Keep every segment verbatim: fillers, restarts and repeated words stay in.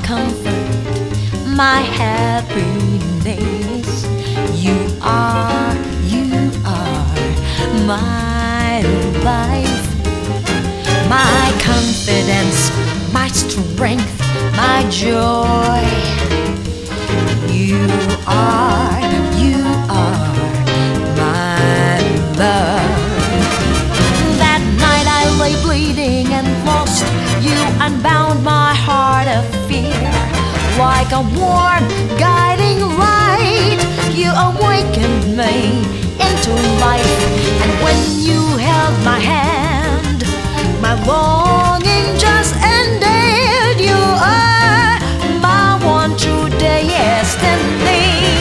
comfort, my happiness. You are, you are my life, my confidence, my strength, my joy. You are, you are my love. That night I lay bleeding and lost. You unbound my heart of fear. Like a warm guiding light, you awakened me into life. And when you held my hand, my longing just ended. You are my one true destiny.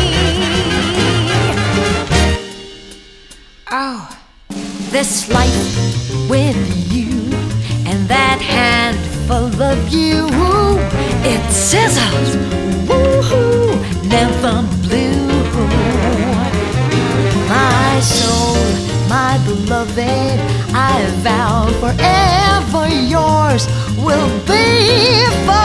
Oh, this life with you and that handful of you, it sizzles, woo-hoo, never blue. My soul, my beloved, I vow forever yours will be forever.